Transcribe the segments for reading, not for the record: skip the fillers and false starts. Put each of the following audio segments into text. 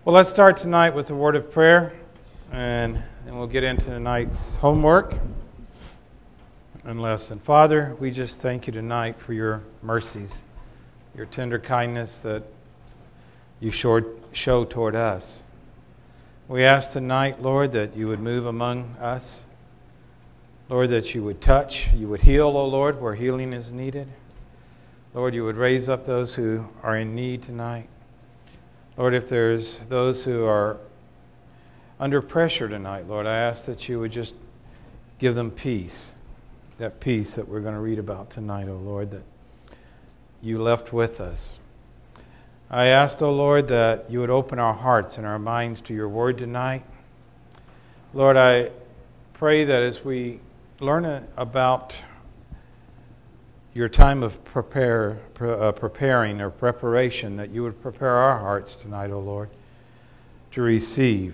Well, let's start tonight with a word of prayer, and then we'll get into tonight's homework and lesson. Father, we just thank you tonight for your mercies, your tender kindness that you show toward us. We ask tonight, Lord, that you would move among us. Lord, that you would touch, you would heal, O Lord, where healing is needed. Lord, you would raise up those who are in need tonight. Lord, if there's those who are under pressure tonight, Lord, I ask that you would just give them peace, that peace that we're going to read about tonight, O Lord, that you left with us. I ask, O Lord, that you would open our hearts and our minds to your word tonight. Lord, I pray that as we learn about your time of preparing or preparation, that you would prepare our hearts tonight, O Lord, to receive.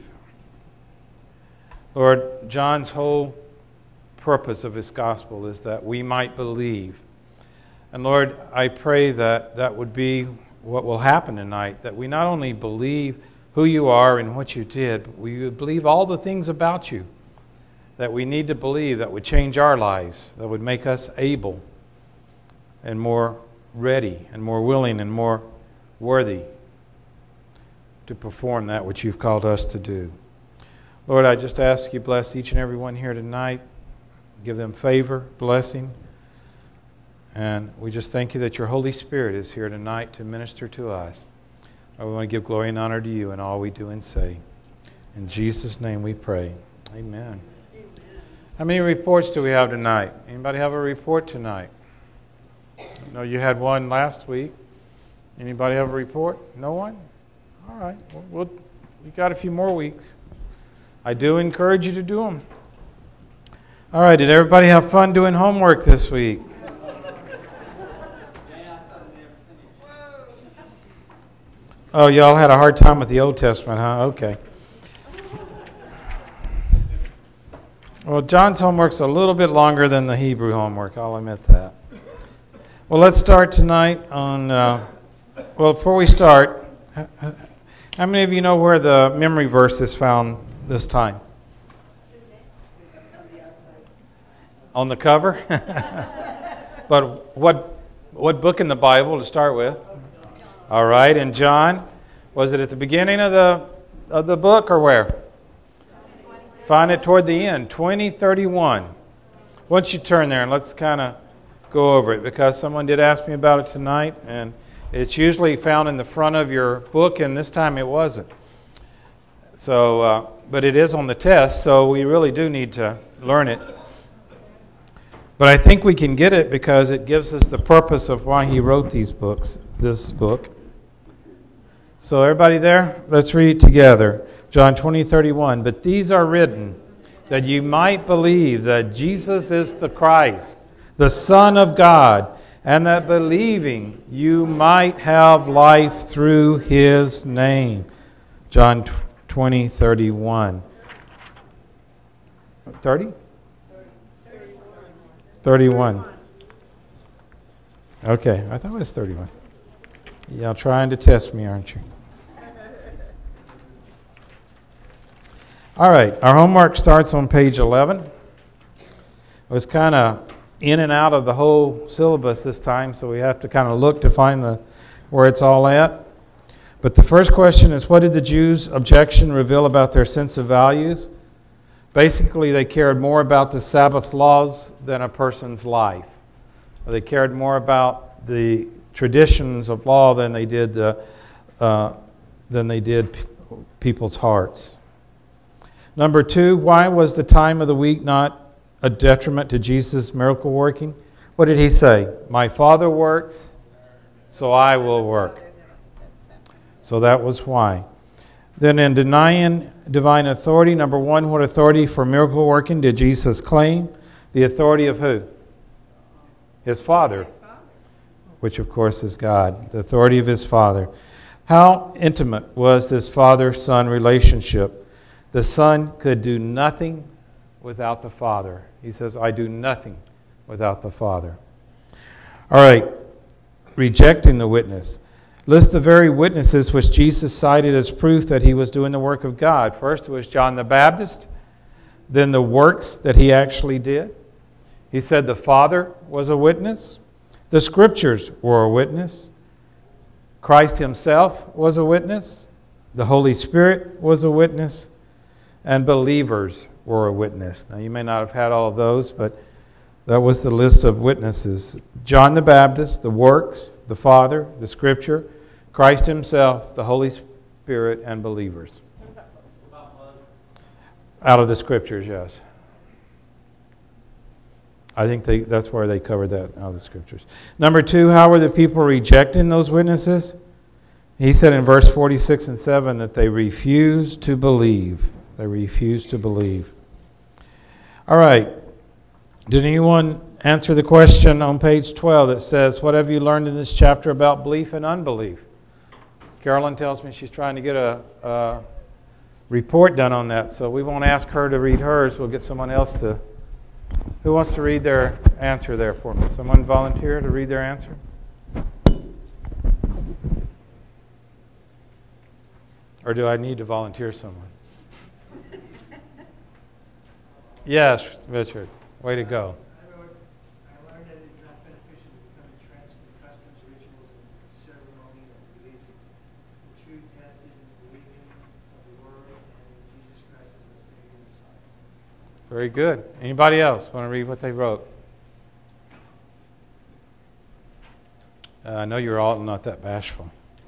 Lord, John's whole purpose of his gospel is that we might believe. And Lord, I pray that that would be what will happen tonight, that we not only believe who you are and what you did, but we would believe all the things about you that we need to believe that would change our lives, that would make us able and more ready and more willing and more worthy to perform that which you've called us to do. Lord, I just ask you bless each and every one here tonight. Give them favor, blessing. And we just thank you that your Holy Spirit is here tonight to minister to us. I want to give glory and honor to you in all we do and say. In Jesus' name we pray. Amen. How many reports do we have tonight? Anybody have a report tonight? No, you had one last week. Anybody have a report? No one? All right. Well, we got a few more weeks. I do encourage you to do them. All right. Did everybody have fun doing homework this week? Oh, y'all had a hard time with the Old Testament, huh? Okay. Well, John's homework's a little bit longer than the Hebrew homework. I'll admit that. Well, let's start tonight on, before we start, how many of you know where the memory verse is found this time? On the cover? But what book in the Bible to start with? All right, and John, was it at the beginning of the book or where? Find it toward the end, 20:31. Once you turn there, and let's kind of go over it, because someone did ask me about it tonight, and it's usually found in the front of your book, and this time it wasn't. So, but it is on the test, so we really do need to learn it. But I think we can get it because it gives us the purpose of why he wrote this book. So everybody there? Let's read together. John 20:31. But these are written that you might believe that Jesus is the Christ, the Son of God, and that believing you might have life through his name. John 20:31. 30? 31. Okay, I thought it was 31. Y'all trying to test me, aren't you? All right, our homework starts on page 11. I was kind of in and out of the whole syllabus this time, so we have to kind of look to find where it's all at. But the first question is, what did the Jews' objection reveal about their sense of values? Basically, they cared more about the Sabbath laws than a person's life. They cared more about the traditions of law than they did people's hearts. Number 2, why was the time of the week not a detriment to Jesus' miracle working? What did he say? My Father works, so I will work. So that was why. Then in denying divine authority, number 1, what authority for miracle working did Jesus claim? The authority of who? His Father, which of course is God. The authority of his Father. How intimate was this Father-Son relationship? The Son could do nothing without the Father. He says, I do nothing without the Father. All right, rejecting the witness. List the very witnesses which Jesus cited as proof that he was doing the work of God. First, it was John the Baptist. Then the works that he actually did. He said the Father was a witness. The Scriptures were a witness. Christ himself was a witness. The Holy Spirit was a witness. And believers were a witness. Now, you may not have had all of those, but that was the list of witnesses. John the Baptist, the works, the Father, the Scripture, Christ himself, the Holy Spirit, and believers. Out of the Scriptures, yes. I think that's where they covered that, out of the Scriptures. Number 2, how were the people rejecting those witnesses? He said in verse 46 and 7 that they refused to believe. They refused to believe. All right. Did anyone answer the question on page 12 that says, what have you learned in this chapter about belief and unbelief? Carolyn tells me she's trying to get a report done on that, so we won't ask her to read hers. We'll get someone else to. Who wants to read their answer there for me? Someone volunteer to read their answer? Or do I need to volunteer someone? Yes, Richard. Way to go. I learned that it's not beneficial to become entrenched in customs, rituals, and ceremonies of religion. The true test is in the believing of the Word and in Jesus Christ as the Savior and Messiah. Very good. Anybody else want to read what they wrote? I know you're all not that bashful.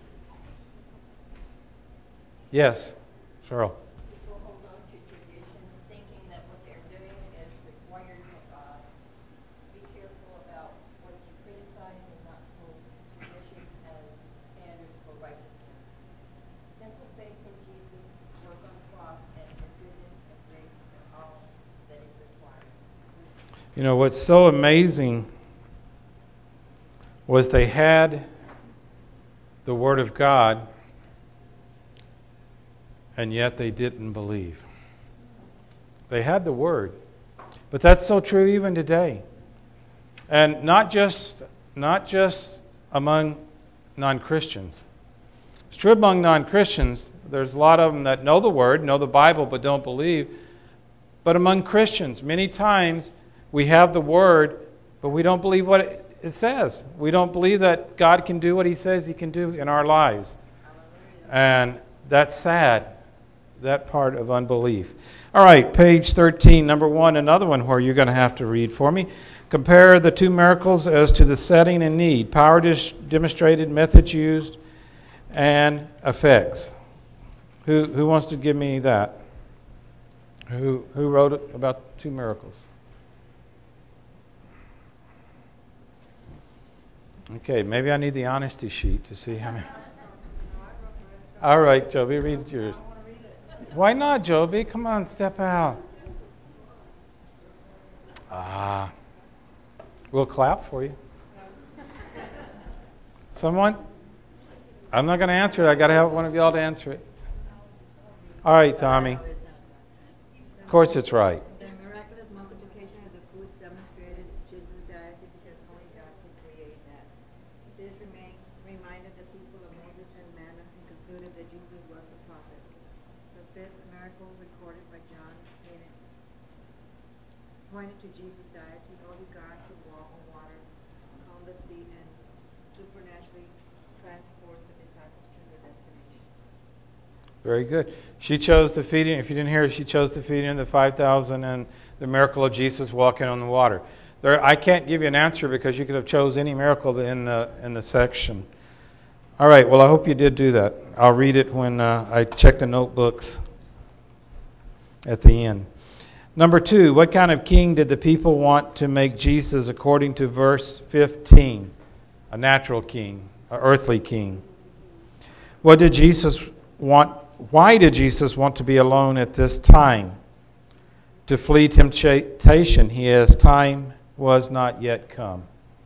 Yes, Cheryl. People hold on to traditions thinking that what they're doing is required of God. Be careful about what you criticize and not hold traditions as standards for righteousness. Simple faith in Jesus, work on the cross, and His goodness and grace are all that is required. You know, what's so amazing was they had the Word of God, and yet they didn't believe. They had the Word. But that's so true even today. And not just among non-Christians. It's true among non-Christians. There's a lot of them that know the Word, know the Bible, but don't believe. But among Christians, many times we have the Word, but we don't believe what it says. We don't believe that God can do what He says He can do in our lives. And that's sad. That part of unbelief. All right, page 13, number 1, another one where you're going to have to read for me. Compare the two miracles as to the setting and need, power demonstrated, methods used, and effects. Who wants to give me that? Who wrote it about two miracles? Okay, maybe I need the honesty sheet to see how many. All right, Joby, read yours. Why not, Joby? Come on, step out. We'll clap for you. Someone? I'm not going to answer it. I got to have one of y'all to answer it. All right, Tommy. Of course it's right. The miraculous multiplication of the food demonstrated Jesus' deity because only God could create that. This reminded the people of Moses and manna and concluded that Jesus was the prophet. The fifth miracle recorded by John pointed to Jesus' deity. Only God could walk on water, calm the sea, and supernaturally transport the disciples to their destination. Very good. She chose the feeding. If you didn't hear it, she chose the feeding of the 5,000 and the miracle of Jesus walking on the water. I can't give you an answer because you could have chose any miracle in the section. All right. Well, I hope you did do that. I'll read it when I check the notebooks at the end. Number 2, what kind of king did the people want to make Jesus according to verse 15? A natural king, an earthly king. What did Jesus want? Why did Jesus want to be alone at this time? To flee temptation, his time was not yet come.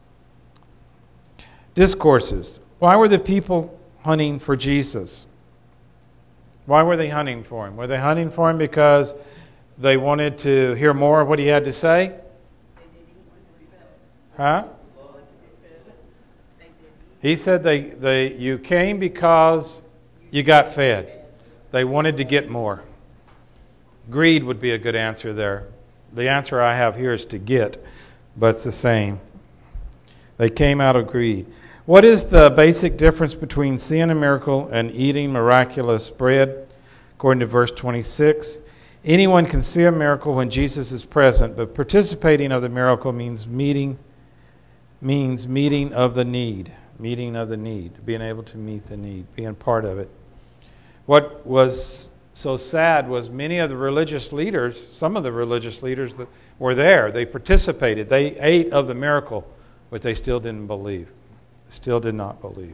Discourses. Why were the people hunting for Jesus? Why were they hunting for him? Were they hunting for him because they wanted to hear more of what he had to say? Huh? He said you came because you got fed. They wanted to get more. Greed would be a good answer there. The answer I have here is to get, but it's the same. They came out of greed. What is the basic difference between seeing a miracle and eating miraculous bread? According to verse 26, anyone can see a miracle when Jesus is present, but participating of the miracle means meeting of the need. Meeting of the need, being able to meet the need, being part of it. What was so sad was many of the religious leaders, some of the religious leaders that were there, they participated. They ate of the miracle, but they still didn't believe. Still did not believe.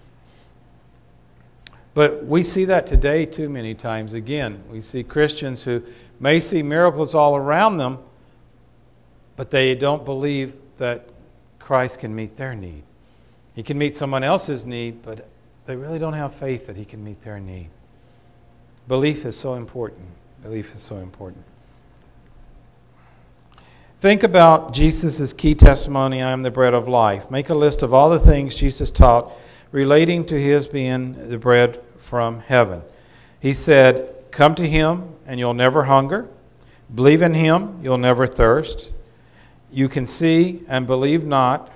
But we see that today too many times. Again, we see Christians who may see miracles all around them, but they don't believe that Christ can meet their need. He can meet someone else's need, but they really don't have faith that He can meet their need. Belief is so important. Belief is so important. Think about Jesus' key testimony, I am the bread of life. Make a list of all the things Jesus taught relating to His being the bread from heaven. He said, come to Him and you'll never hunger. Believe in Him, you'll never thirst. You can see and believe not.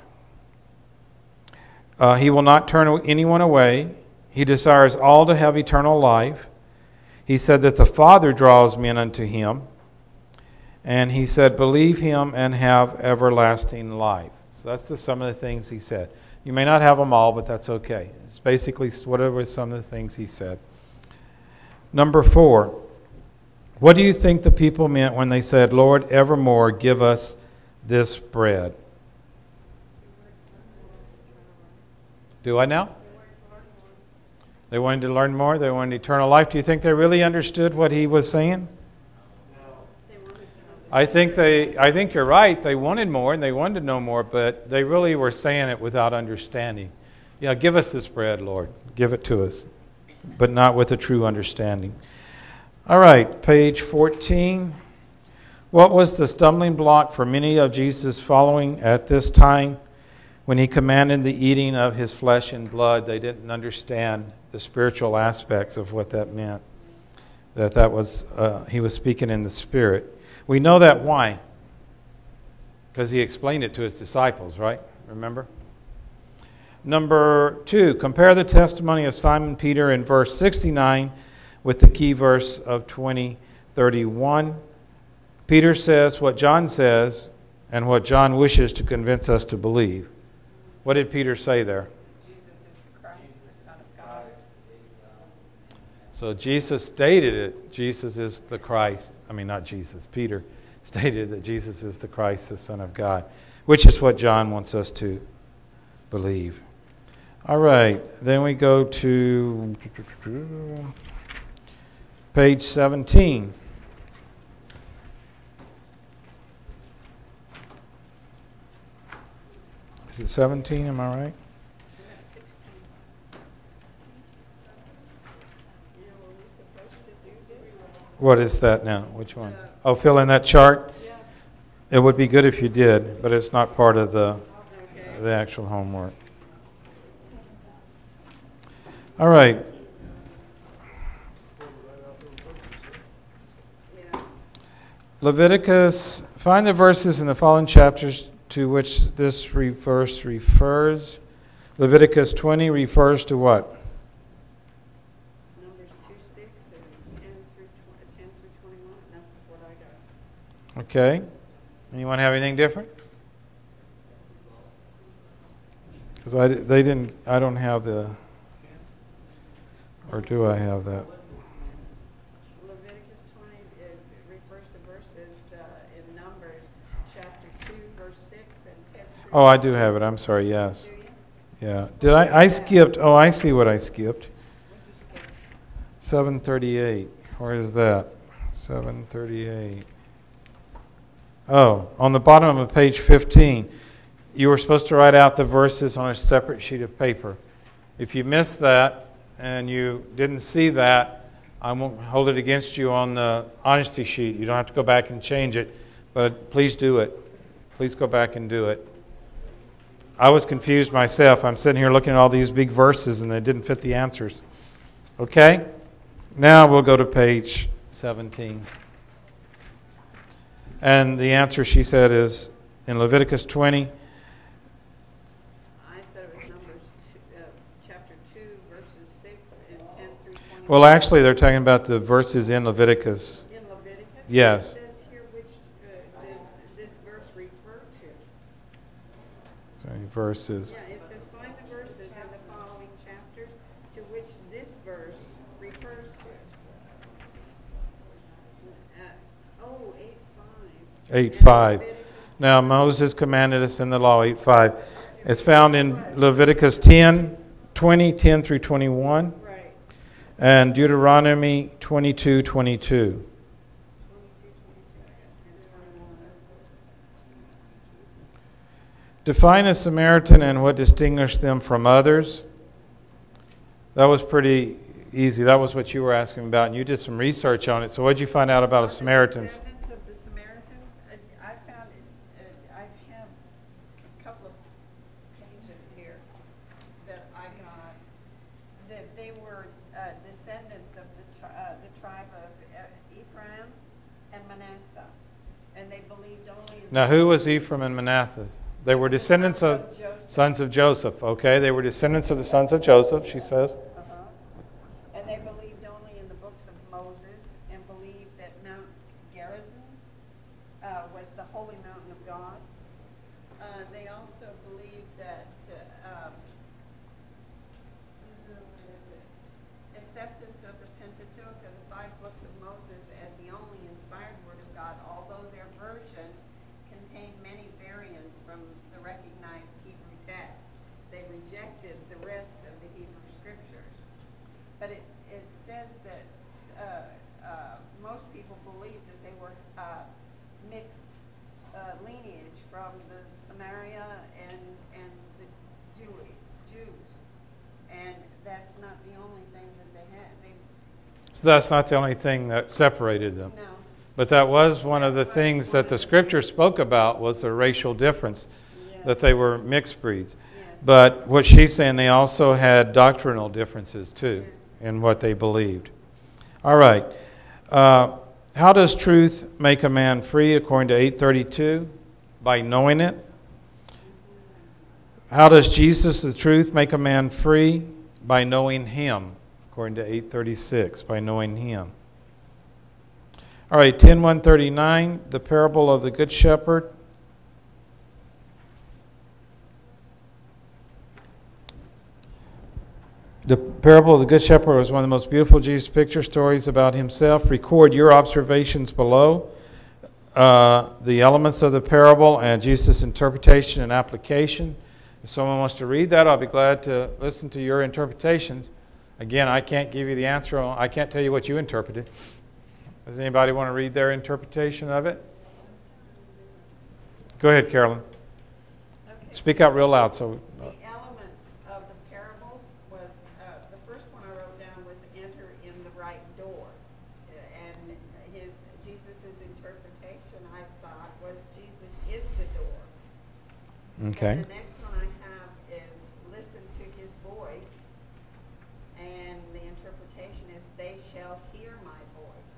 He will not turn anyone away. He desires all to have eternal life. He said that the Father draws men unto Him. And He said, believe Him and have everlasting life. So that's some of the things He said. You may not have them all, but that's okay. It's basically whatever some of the things He said. Number 4. What do you think the people meant when they said, Lord, evermore give us this bread? Do I now? They wanted to learn more. They wanted eternal life. Do you think they really understood what He was saying? I think you're right. They wanted more and they wanted to know more, but they really were saying it without understanding. Yeah, give us this bread, Lord. Give it to us, but not with a true understanding. All right, page 14. What was the stumbling block for many of Jesus' following at this time when He commanded the eating of His flesh and blood? They didn't understand the spiritual aspects of what that meant. That was He was speaking in the Spirit. We know that why? Because He explained it to His disciples, right? Remember? Number 2, compare the testimony of Simon Peter in verse 69 with the key verse of 20:31. Peter says what John says and what John wishes to convince us to believe. What did Peter say there? Jesus is the Christ, the Son of God. So Jesus stated it. Jesus is the Christ. Not Jesus. Peter stated that Jesus is the Christ, the Son of God, which is what John wants us to believe. All right. Then we go to page 17. Is it 17? Am I right? What is that now? Which one? Oh, fill in that chart? It would be good if you did, but it's not part of the actual homework. All right. Leviticus, find the verses in the following chapters to which this verse refers. Leviticus 20 refers to what? Numbers 2:6 and 10 through 21. That's what I got. Okay. Anyone have anything different? Because I don't have the, or do I have that? Leviticus 20 it refers to verses in Numbers chapter 2, verse 6 and 10 through. Oh, I do have it. I'm sorry. Yes. Yeah. Did I skipped? Oh, I see what I skipped. 738. Where is that? 738. Oh, on the bottom of page 15. You were supposed to write out the verses on a separate sheet of paper. If you missed that and you didn't see that, I won't hold it against you on the honesty sheet. You don't have to go back and change it, but please do it. Please go back and do it. I was confused myself. I'm sitting here looking at all these big verses and they didn't fit the answers. Okay? Now we'll go to page 17. And the answer, she said, is in Leviticus 20. I said it was Numbers chapter 2, verses 6 and 10 through 20. Well, actually, they're talking about the verses in Leviticus. In Leviticus? Yes. It says here which this verse referred to. So verses. Yeah, it says, find the verses in the following chapters to which this verse refers to. 8:5. Now, Moses commanded us in the law, 8:5. It's found in Leviticus 10:20, 10 through 21. Right. And Deuteronomy 22:22. 22, 22, I got 10, 21. Define a Samaritan and what distinguished them from others. That was pretty easy. That was what you were asking about, and you did some research on it. So what did you find out about the Samaritans? Descendants of the Samaritans, I found it, I have a couple of pages here that I got, that they were descendants of the tribe of Ephraim and Manasseh, and they believed only in... Now, who was Ephraim and Manasseh? They were descendants of sons of Joseph. Okay, they were descendants of the sons of Joseph, she says. And they believed only in the books of Moses and believed that Mount Gerizim was the holy mountain of God. They also believed that acceptance of the Pentateuch and the 5 books of Moses as the only inspired word of God, although their version contained many variants from the recognized Hebrew text. They rejected the rest of the Hebrew scriptures. But it says that most people believed that they were mixed lineage from the Samaria and the Jews. And that's not the only thing that they had. So that's not the only thing that separated them. No. But that was one of the things that the scripture spoke about, was the racial difference, that they were mixed breeds. Yes. But what she's saying, they also had doctrinal differences too in what they believed. All right. How does truth make a man free according to 8:32? By knowing it. How does Jesus, the truth, make a man free? By knowing Him, according to 8:36, by knowing Him. All right, 10:139, the parable of the Good Shepherd. The parable of the Good Shepherd was one of the most beautiful Jesus picture stories about Himself. Record your observations below, the elements of the parable and Jesus' interpretation and application. If someone wants to read that, I'll be glad to listen to your interpretations. Again, I can't give you the answer. I can't tell you what you interpreted. Does anybody want to read their interpretation of it? Go ahead, Carolyn. Okay. Speak out real loud. So. The elements of the parable was, the first one I wrote down was enter in the right door. And Jesus' interpretation, I thought, was Jesus is the door. Okay. And the next one I have is listen to His voice. And the interpretation is they shall hear my voice.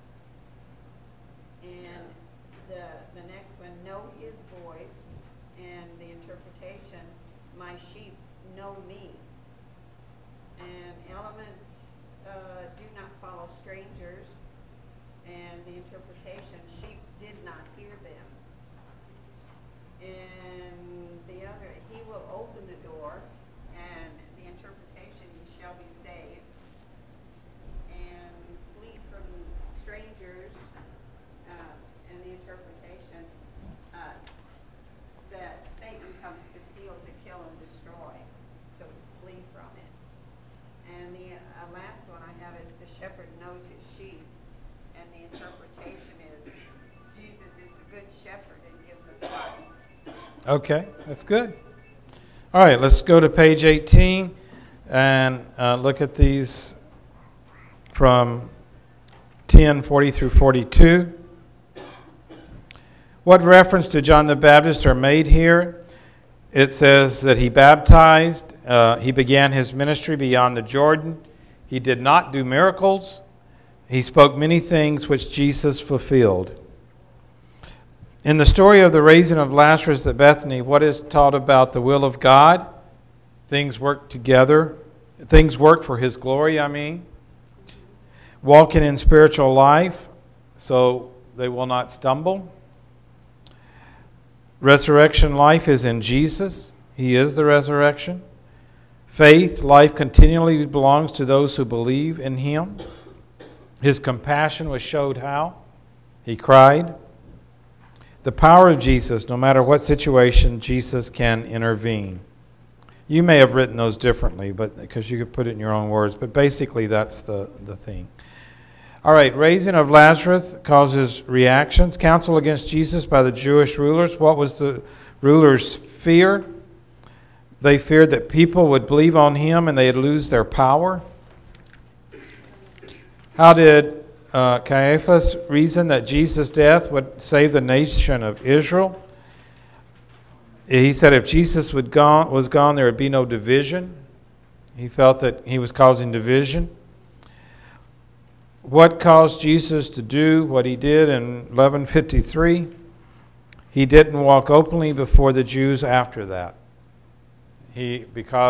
And the next one, know His voice. And the interpretation, my sheep know me. And elements do not follow strangers. And the interpretation, sheep did not hear them. And the other, He will open the door. And the interpretation, you shall be saved. And flee from strangers. And the interpretation, that Satan comes to steal, to kill, and destroy, to flee from it. And the last one I have is the shepherd knows his sheep, and the interpretation is Jesus is the good shepherd and gives us life. Okay, that's good. All right, let's go to page 18 and look at these from 10:40 through 42. What reference to John the Baptist are made here? it says that he baptized. He began his ministry beyond the Jordan. He did not do miracles. He spoke many things which Jesus fulfilled. In the story of the raising of Lazarus at Bethany, what is taught about the will of God? Things work together. Things work for His glory, Walking in spiritual life, so they will not stumble. Resurrection life is in Jesus. He is the resurrection. Faith, life continually belongs to those who believe in Him. His compassion was showed how? He cried. The power of Jesus, no matter what situation, Jesus can intervene. You may have written those differently, but because you could put it in your own words, but basically that's the thing. All right, raising of Lazarus causes reactions. Counsel against Jesus by the Jewish rulers. What was the rulers' fear? They feared that people would believe on Him and they'd lose their power. How did Caiaphas reason that Jesus' death would save the nation of Israel? He said if Jesus was gone, there would be no division. He felt that He was causing division. What caused Jesus to do what He did in 11:53? He didn't walk openly before the Jews after that. He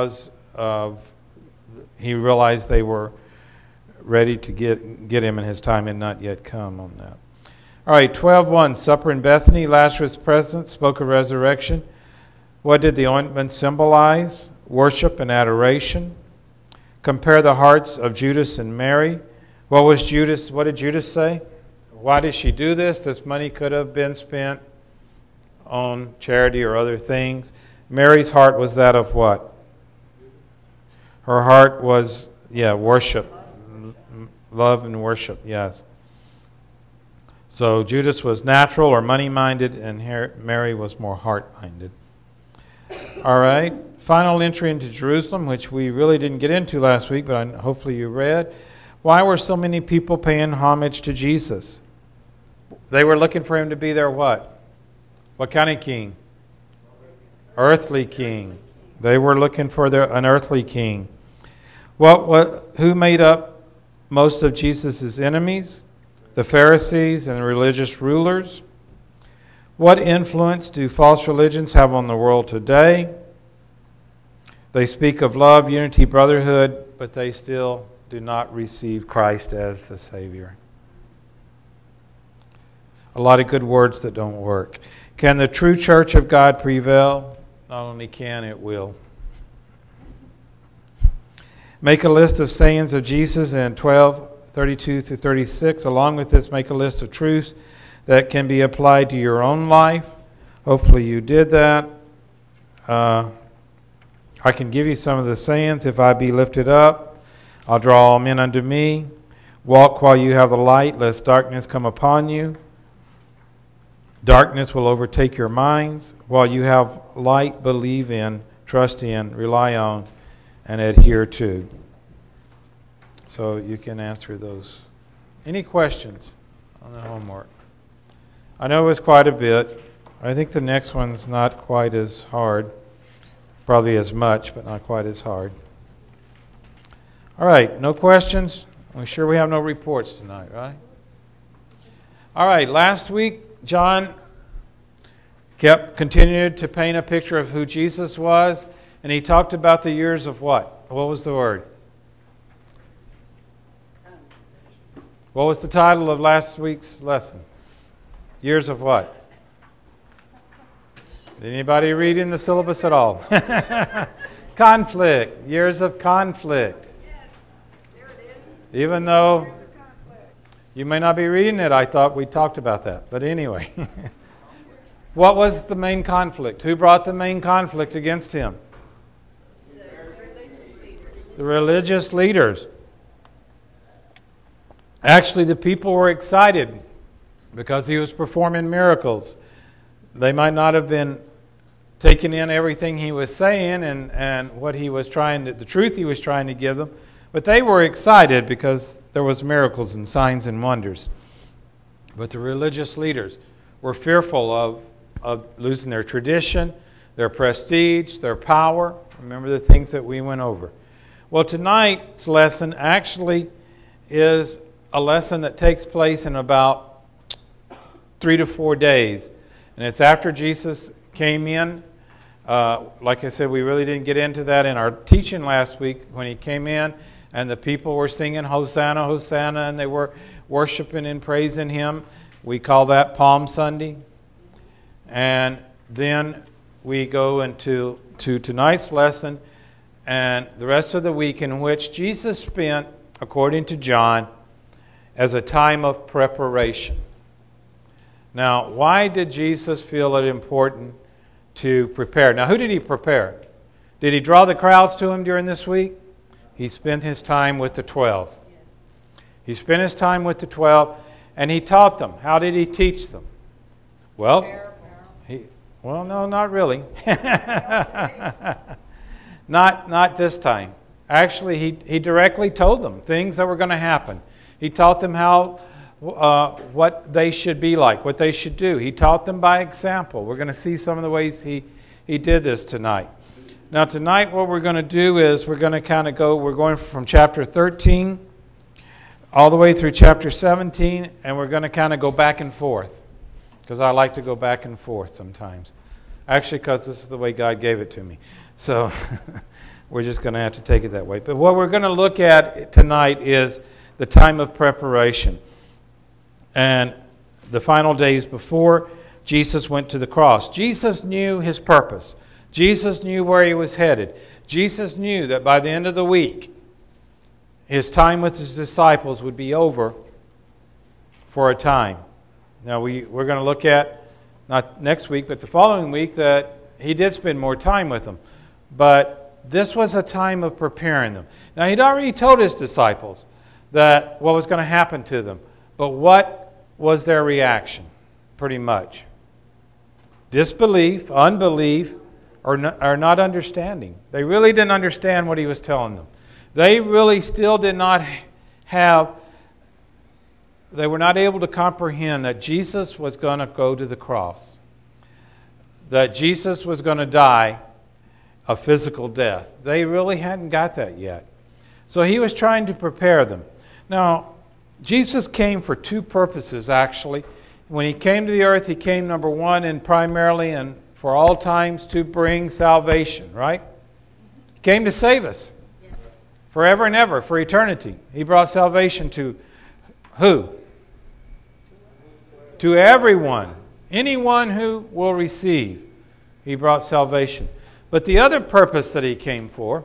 realized they were ready to get Him, and His time had not yet come on that. All right, 12:1, supper in Bethany. Lazarus' presence spoke of resurrection. What did the ointment symbolize? Worship and adoration. Compare the hearts of Judas and Mary. What did Judas say? Why did she do this? This money could have been spent on charity or other things. Mary's heart was that of what? Her heart was, worship. Love and worship, yes. So Judas was natural or money-minded, and Mary was more heart-minded. All right. Final entry into Jerusalem, which we really didn't get into last week, but hopefully you read. Why were so many people paying homage to Jesus? They were looking for Him to be their what? What kind of king? Earthly king. They were looking for an earthly king. Who made up most of Jesus' enemies? The Pharisees and the religious rulers. What influence do false religions have on the world today? They speak of love, unity, brotherhood, but they still do not receive Christ as the Savior. A lot of good words that don't work. Can the true church of God prevail? Not only can, it will. Make a list of sayings of Jesus in 12:32 through 36. Along with this, make a list of truths that can be applied to your own life. Hopefully you did that. I can give you some of the sayings. If I be lifted up, I'll draw all men unto me. Walk while you have the light, lest darkness come upon you. Darkness will overtake your minds. While you have light, believe in, trust in, rely on, and adhere to. So you can answer those. Any questions on the homework? I know it was quite a bit. I think the next one's not quite as hard. Probably as much, but not quite as hard. All right, no questions? We're sure we have no reports tonight, right? All right, last week, John continued to paint a picture of who Jesus was, and he talked about the years of what? What was the word? What was the title of last week's lesson? Years of what? Anybody reading the syllabus at all? Conflict. Years of conflict. Even though you may not be reading it, I thought we talked about that. But anyway, what was the main conflict? Who brought the main conflict against him? The religious leaders. Actually, the people were excited because he was performing miracles. They might not have been taking in everything he was saying and what he was the truth he was trying to give them. But they were excited because there was miracles and signs and wonders. But the religious leaders were fearful of losing their tradition, their prestige, their power. Remember the things that we went over. Well, tonight's lesson actually is a lesson that takes place in about 3 to 4 days. And it's after Jesus came in. Like I said, we really didn't get into that in our teaching last week when he came in and the people were singing Hosanna, Hosanna, and they were worshiping and praising him. We call that Palm Sunday. And then we go into tonight's lesson and the rest of the week, in which Jesus spent, according to John, as a time of preparation. Now, why did Jesus feel it important to prepare? Now, who did he prepare? Did he draw the crowds to him during this week? He spent his time with the 12. He spent his time with the 12, and he taught them. How did he teach them? Well, no, not really. Not this time. Actually, he directly told them things that were going to happen. He taught them how what they should be like, what they should do. He taught them by example. We're going to see some of the ways he did this tonight. Now, tonight what we're going to do is we're going to we're going from chapter 13 all the way through chapter 17, and we're going to kind of go back and forth, because I like to go back and forth sometimes. Actually, because this is the way God gave it to me. So we're just going to have to take it that way. But what we're going to look at tonight is the time of preparation and the final days before Jesus went to the cross. Jesus knew his purpose. Jesus knew where he was headed. Jesus knew that by the end of the week, his time with his disciples would be over for a time. Now, we're going to look at, not next week, but the following week, that he did spend more time with them. But this was a time of preparing them. Now, he'd already told his disciples that what was going to happen to them. But what was their reaction? Pretty much disbelief, unbelief, or not understanding. They really didn't understand what he was telling them. They really still did not they were not able to comprehend that Jesus was going to go to the cross, that Jesus was going to die a physical death. They really hadn't got that yet. So he was trying to prepare them. Now, Jesus came for two purposes, actually. When he came to the earth, he came, number one, and primarily and for all times, to bring salvation, right? He came to save us. Yes. Forever and ever, for eternity. He brought salvation to who? To everyone. Anyone who will receive. He brought salvation. But the other purpose that he came for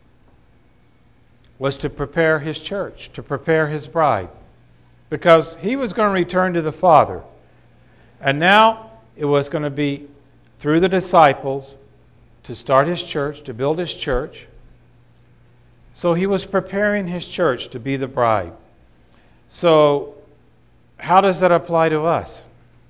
was to prepare his church, to prepare his bride. Because he was going to return to the Father. And now it was going to be through the disciples to start his church, to build his church. So he was preparing his church to be the bride. So how does that apply to us?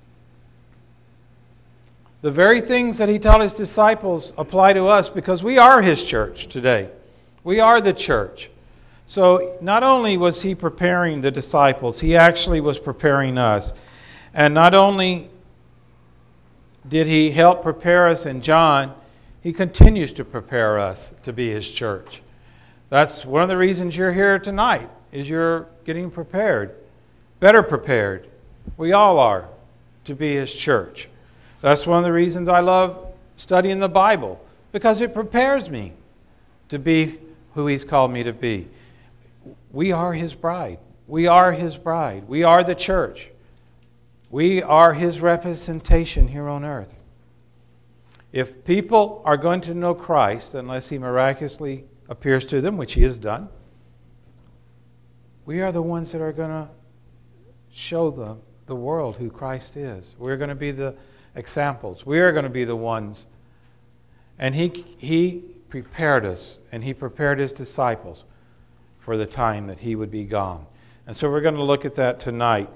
The very things that he taught his disciples apply to us, because we are his church today. We are the church. So not only was he preparing the disciples, he actually was preparing us. And not only did he help prepare us in John, he continues to prepare us to be his church. That's one of the reasons you're here tonight, is you're getting prepared, better prepared. We all are, to be his church. That's one of the reasons I love studying the Bible, because it prepares me to be who he's called me to be. We are his bride. We are his bride. We are the church. We are his representation here on earth. If people are going to know Christ, unless he miraculously appears to them, which he has done, we are the ones that are going to show the world who Christ is. We're going to be the examples. We are going to be the ones. And he prepared us, and he prepared his disciples for the time that he would be gone. And so we're going to look at that tonight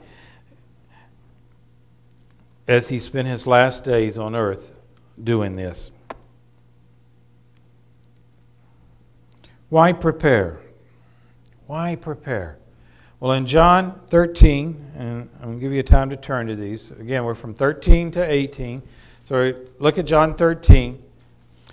as he spent his last days on earth doing this. Why prepare? Why prepare? Well, in John 13, and I'm going to give you time to turn to these. Again, we're from 13 to 18. So look at John 13.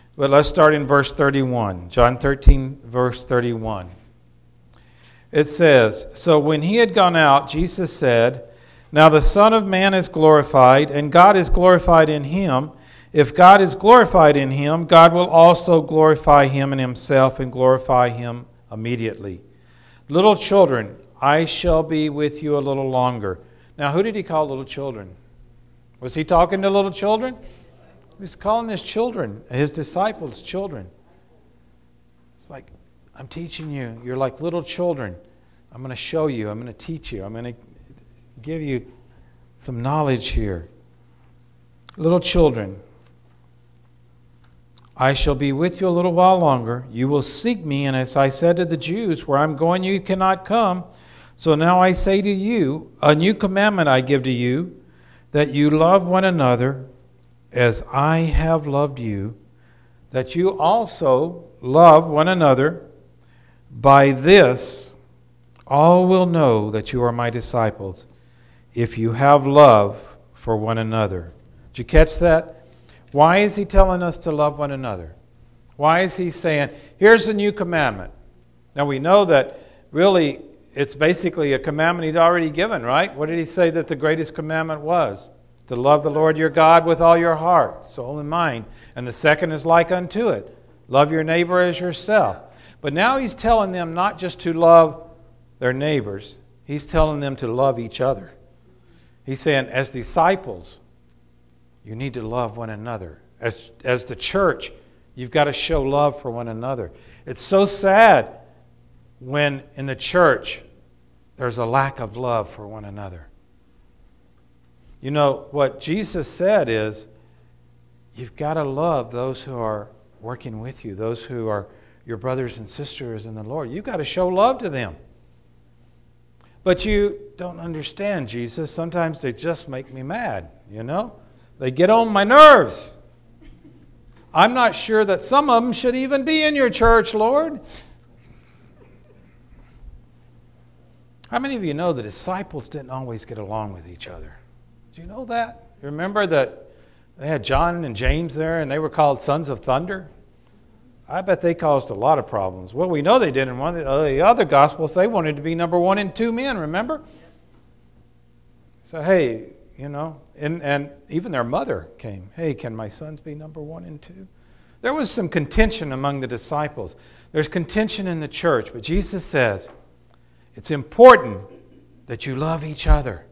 But let's start in verse 31. John 13, verse 31. It says, "So when he had gone out, Jesus said, 'Now the Son of Man is glorified, and God is glorified in him. If God is glorified in him, God will also glorify him in himself and glorify him immediately. Little children, I shall be with you a little longer.'" Now, who did he call little children? Was he talking to little children? He was calling his children, his disciples, children. It's like, I'm teaching you. You're like little children. I'm going to show you. I'm going to teach you. I'm going to give you some knowledge here. Little children, I shall be with you a little while longer. You will seek me, and as I said to the Jews, where I'm going you cannot come. So now I say to you, a new commandment I give to you, that you love one another as I have loved you, that you also love one another. By this all will know that you are my disciples, if you have love for one another. Did you catch that? Why is he telling us to love one another? Why is he saying, here's a new commandment? Now we know that really it's basically a commandment he's already given, right? What did he say that the greatest commandment was? To love the Lord your God with all your heart, soul, and mind. And the second is like unto it. Love your neighbor as yourself. But now he's telling them not just to love their neighbors. He's telling them to love each other. He's saying, as disciples, you need to love one another. As the church, you've got to show love for one another. It's so sad when in the church there's a lack of love for one another. You know, what Jesus said is, you've got to love those who are working with you, those who are your brothers and sisters in the Lord. You've got to show love to them. But you don't understand, Jesus. Sometimes they just make me mad, you know? They get on my nerves. I'm not sure that some of them should even be in your church, Lord. How many of you know the disciples didn't always get along with each other? Do you know that? You remember that they had John and James there and they were called sons of thunder? I bet they caused a lot of problems. Well, we know they did in one of the other Gospels. They wanted to be number 1 and 2 men, remember? So, hey, you know, and even their mother came. Hey, can my sons be number 1 and 2? There was some contention among the disciples. There's contention in the church. But Jesus says, it's important that you love each other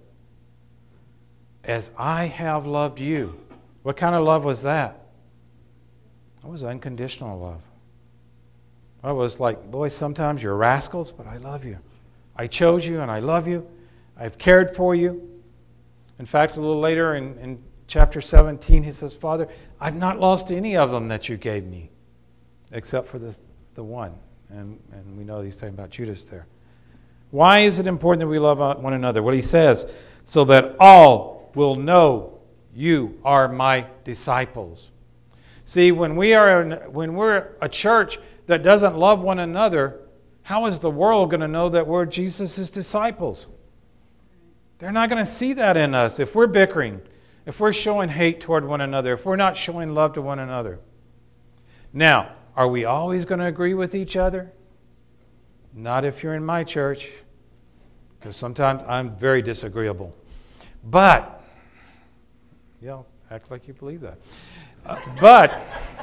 as I have loved you. What kind of love was that? It was unconditional love. I was like, boy, sometimes you're rascals, but I love you. I chose you and I love you. I've cared for you. In fact, a little later in chapter 17, he says, Father, I've not lost any of them that you gave me, except for the one. And we know he's talking about Judas there. Why is it important that we love one another? Well, he says, so that all will know you are my disciples. See, when we're a church that doesn't love one another, how is the world going to know that we're Jesus' disciples? They're not going to see that in us if we're bickering, if we're showing hate toward one another, if we're not showing love to one another. Now, are we always going to agree with each other? Not if you're in my church, because sometimes I'm very disagreeable. But, act like you believe that. But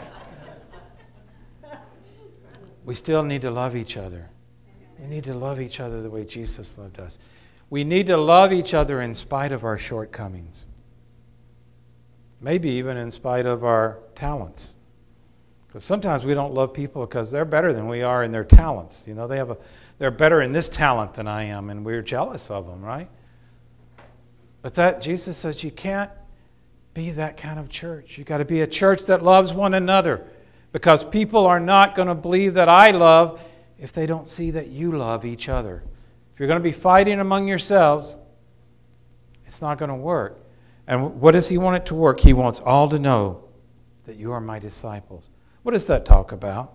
we still need to love each other. We need to love each other the way Jesus loved us. We need to love each other in spite of our shortcomings. Maybe even in spite of our talents. Because sometimes we don't love people because they're better than we are in their talents. You know, they're better in this talent than I am, and we're jealous of them, right? But Jesus says you can't be that kind of church. You've got to be a church that loves one another, because people are not going to believe that I love if they don't see that you love each other. If you're going to be fighting among yourselves, it's not going to work. And what does he want it to work? He wants all to know that you are my disciples. What does that talk about?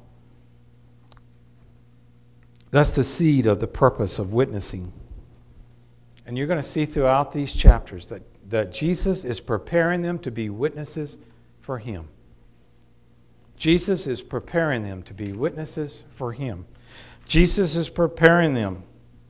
That's the seed of the purpose of witnessing. And you're going to see throughout these chapters that Jesus is preparing them to be witnesses for him. Jesus is preparing them to be witnesses for Him. Jesus is preparing them.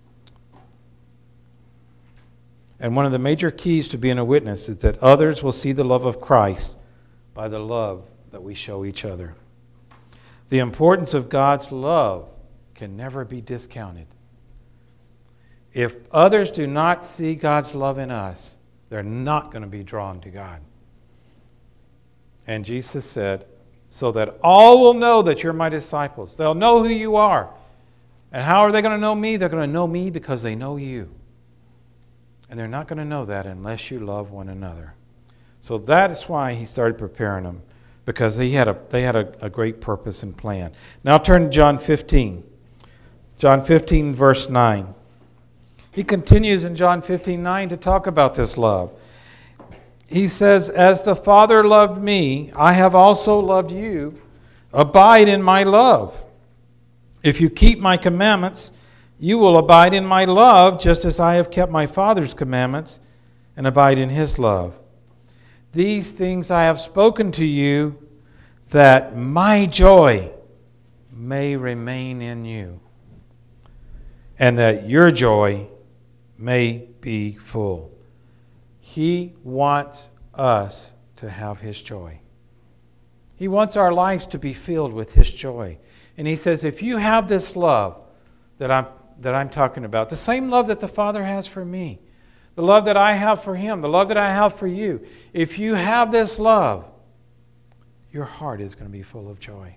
And one of the major keys to being a witness is that others will see the love of Christ by the love that we show each other. The importance of God's love can never be discounted. If others do not see God's love in us, they're not going to be drawn to God. And Jesus said, so that all will know that you're my disciples. They'll know who you are. And how are they going to know me? They're going to know me because they know you. And they're not going to know that unless you love one another. So that is why he started preparing them, because they had a great purpose and plan. Now turn to John 15. John 15, verse 9. He continues in John 15:9 to talk about this love. He says, as the Father loved me, I have also loved you. Abide in my love. If you keep my commandments, you will abide in my love, just as I have kept my Father's commandments and abide in his love. These things I have spoken to you, that my joy may remain in you, and that your joy may be full. He wants us to have his joy. He wants our lives to be filled with his joy. And he says, if you have this love that I'm talking about, the same love that the Father has for me, the love that I have for him, the love that I have for you, if you have this love, your heart is going to be full of joy.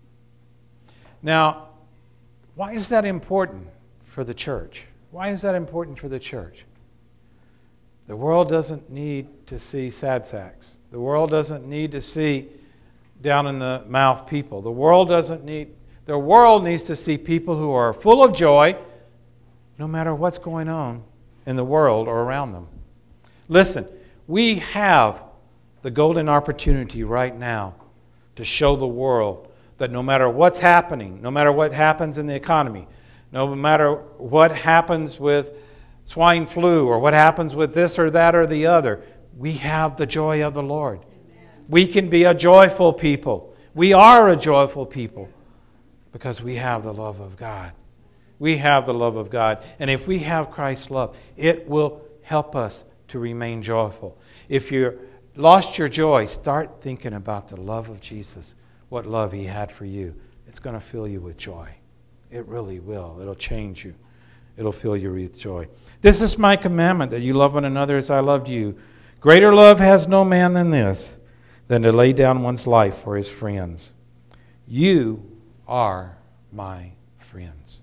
Now, why is that important for the church? Why is that important for the church? The world doesn't need to see sad sacks. The world doesn't need to see down in the mouth people. The world needs to see people who are full of joy no matter what's going on in the world or around them. Listen, we have the golden opportunity right now to show the world that no matter what's happening, no matter what happens in the economy, no matter what happens with swine flu or what happens with this or that or the other, we have the joy of the Lord. Amen. We can be a joyful people. We are a joyful people because we have the love of God. We have the love of God. And if we have Christ's love, it will help us to remain joyful. If you lost your joy, start thinking about the love of Jesus, what love he had for you. It's going to fill you with joy. It really will. It'll change you. It'll fill you with joy. This is my commandment, that you love one another as I loved you. Greater love has no man than this, than to lay down one's life for his friends. You are my friends.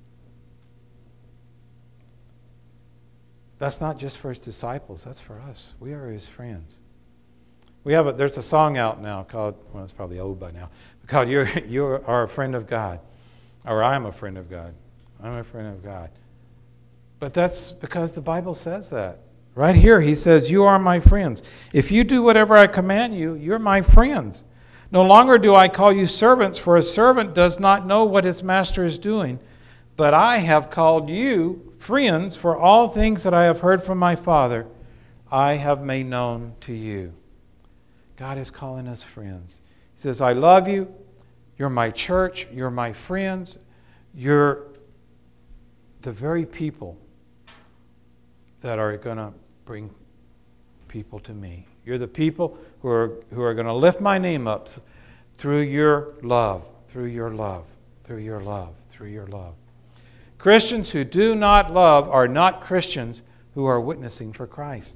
That's not just for his disciples. That's for us. We are his friends. There's a song out now called, well, it's probably old by now, called You Are a Friend of God. Or I'm a friend of God. I'm a friend of God. But that's because the Bible says that. Right here, he says, you are my friends. If you do whatever I command you, you're my friends. No longer do I call you servants, for a servant does not know what his master is doing. But I have called you friends, for all things that I have heard from my Father, I have made known to you. God is calling us friends. He says, I love you. You're my church. You're my friends. You're the very people that are going to bring people to me. You're the people who are going to lift my name up through your love, through your love, through your love, through your love. Christians who do not love are not Christians who are witnessing for Christ.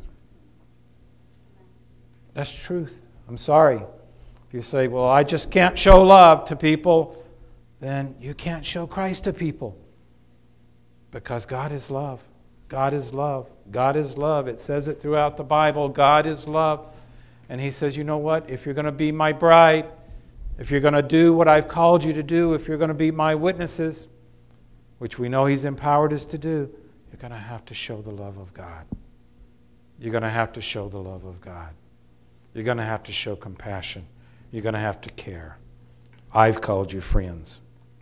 That's truth. I'm sorry. If you say, well, I just can't show love to people, then you can't show Christ to people. Because God is love. God is love. God is love. It says it throughout the Bible. God is love. And he says, you know what? If you're going to be my bride, if you're going to do what I've called you to do, if you're going to be my witnesses, which we know he's empowered us to do, you're going to have to show the love of God. You're going to have to show the love of God. You're going to have to show compassion. You're going to have to care. I've called you friends.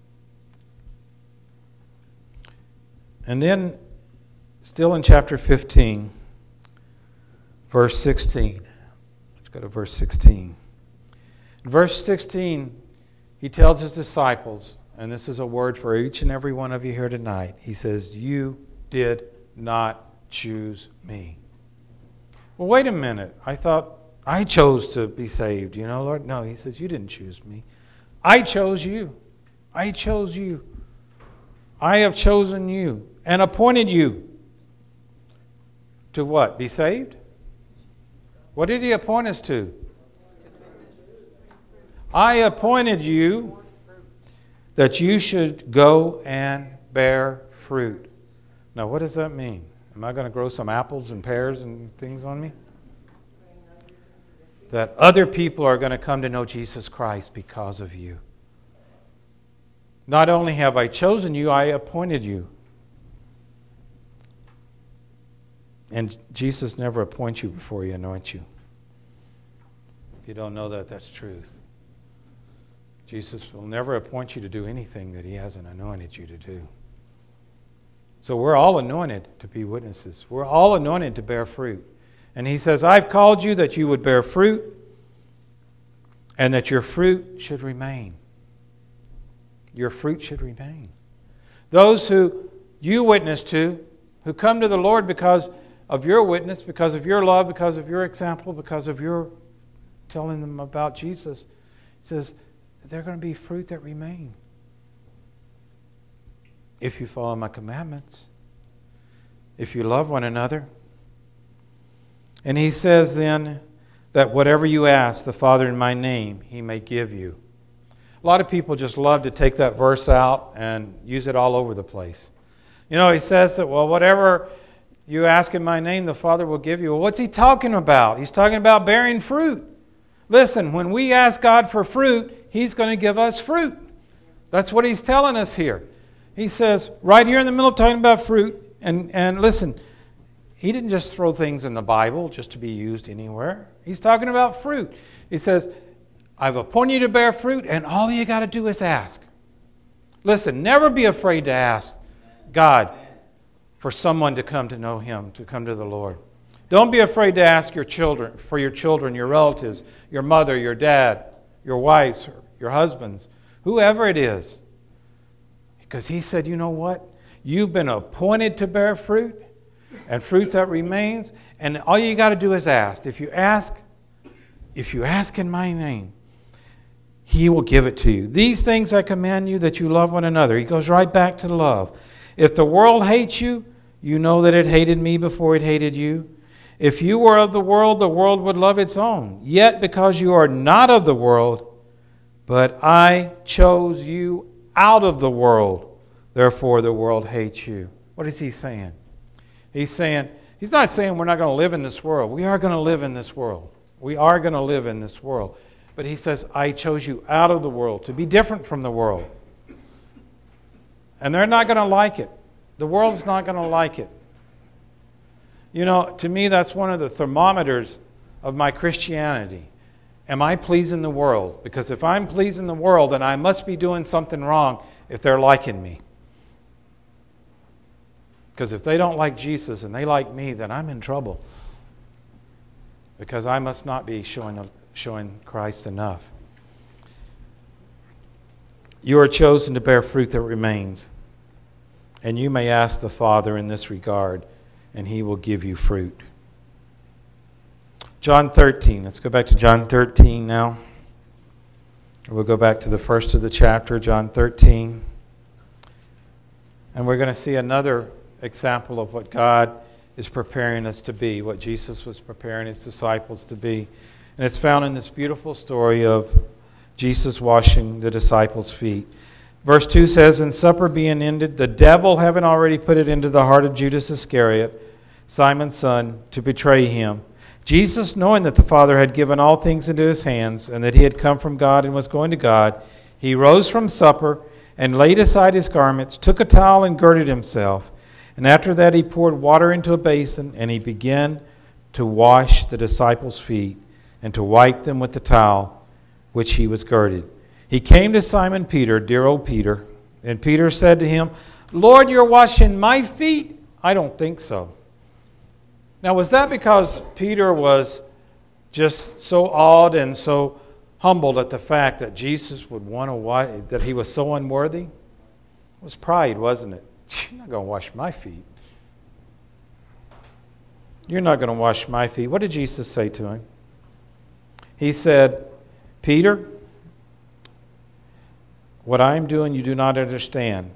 And then, still in chapter 15, verse 16. Let's go to verse 16. In verse 16, He tells his disciples, and this is a word for each and every one of you here tonight. He says, you did not choose me. Well, wait a minute. I thought I chose to be saved, Lord. No, he says, you didn't choose me. I chose you. I chose you. I have chosen you and appointed you to what? Be saved? What did he appoint us to? I appointed you that you should go and bear fruit. Now, what does that mean? Am I going to grow some apples and pears and things on me? That other people are going to come to know Jesus Christ because of you. Not only have I chosen you, I appointed you. And Jesus never appoints you before he anoints you. If you don't know that, that's truth. Jesus will never appoint you to do anything that he hasn't anointed you to do. So we're all anointed to be witnesses. We're all anointed to bear fruit. And he says, I've called you that you would bear fruit and that your fruit should remain. Your fruit should remain. Those who you witness to, who come to the Lord because of your witness, because of your love, because of your example, because of your telling them about Jesus, he says, they're going to be fruit that remain. If you follow my commandments, if you love one another. And he says then that whatever you ask the Father in my name, he may give you. A lot of people just love to take that verse out and use it all over the place. He says that, well, whatever you ask in my name, the Father will give you. Well, what's he talking about? He's talking about bearing fruit. Listen, when we ask God for fruit, he's going to give us fruit. That's what he's telling us here. He says, right here in the middle of talking about fruit, and listen, he didn't just throw things in the Bible just to be used anywhere. He's talking about fruit. He says, I've appointed you to bear fruit, and all you got to do is ask. Listen, never be afraid to ask God for someone to come to know him, to come to the Lord. Don't be afraid to ask your children, your relatives, your mother, your dad, your wives, your husbands, whoever it is. Because he said, you know what? You've been appointed to bear fruit, and fruit that remains, and all you got to do is ask. If you ask in my name, he will give it to you. These things I command you, that you love one another. He goes right back to love. If the world hates you, you know that it hated me before it hated you. If you were of the world would love its own. Yet because you are not of the world, but I chose you out of the world, therefore the world hates you. What is he saying? He's not saying we're not going to live in this world. We are going to live in this world. We are going to live in this world. But he says, I chose you out of the world to be different from the world. And they're not going to like it. The world's not going to like it. To me, that's one of the thermometers of my Christianity. Am I pleasing the world? Because if I'm pleasing the world, then I must be doing something wrong if they're liking me. Because if they don't like Jesus and they like me, then I'm in trouble. Because I must not be showing Christ enough. You are chosen to bear fruit that remains. And you may ask the Father in this regard, and he will give you fruit. John 13. Let's go back to John 13 now. We'll go back to the first of the chapter, John 13. And we're going to see another example of what God is preparing us to be, what Jesus was preparing his disciples to be. And it's found in this beautiful story of Jesus washing the disciples' feet. Verse 2 says, and supper being ended, the devil having already put it into the heart of Judas Iscariot, Simon's son, to betray him. Jesus, knowing that the Father had given all things into his hands, and that he had come from God and was going to God, he rose from supper and laid aside his garments, took a towel and girded himself. And after that he poured water into a basin, and he began to wash the disciples' feet and to wipe them with the towel which he was girded. He came to Simon Peter, dear old Peter, and Peter said to him, Lord, you're washing my feet? I don't think so. Now, was that because Peter was just so awed and so humbled at the fact that Jesus would want to wash, that he was so unworthy? It was pride, wasn't it? You're not going to wash my feet. You're not going to wash my feet. What did Jesus say to him? He said, Peter, what I'm doing you do not understand,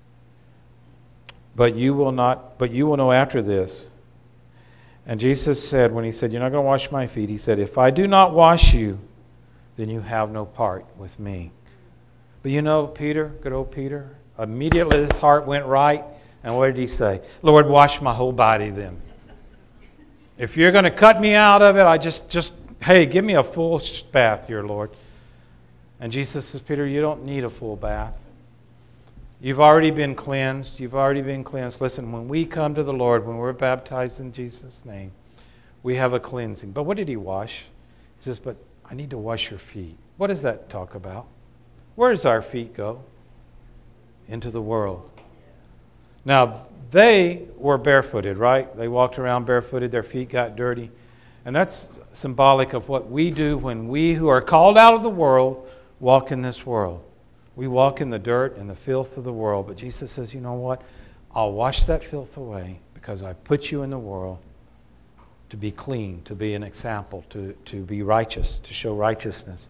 but you will know after this. And Jesus said, when he said, you're not going to wash my feet, he said, if I do not wash you, then you have no part with me. But you know, Peter, good old Peter, immediately his heart went right. And what did he say? Lord, wash my whole body then. If you're going to cut me out of it, hey, give me a full bath here, Lord. And Jesus says, Peter, you don't need a full bath. You've already been cleansed. You've already been cleansed. Listen, when we come to the Lord, when we're baptized in Jesus' name, we have a cleansing. But what did he wash? He says, but I need to wash your feet. What does that talk about? Where does our feet go? Into the world. Now, they were barefooted, right? They walked around barefooted. Their feet got dirty. And that's symbolic of what we do when we who are called out of the world walk in this world. We walk in the dirt and the filth of the world. But Jesus says, you know what? I'll wash that filth away because I put you in the world to be clean, to be an example, to be righteous, to show righteousness.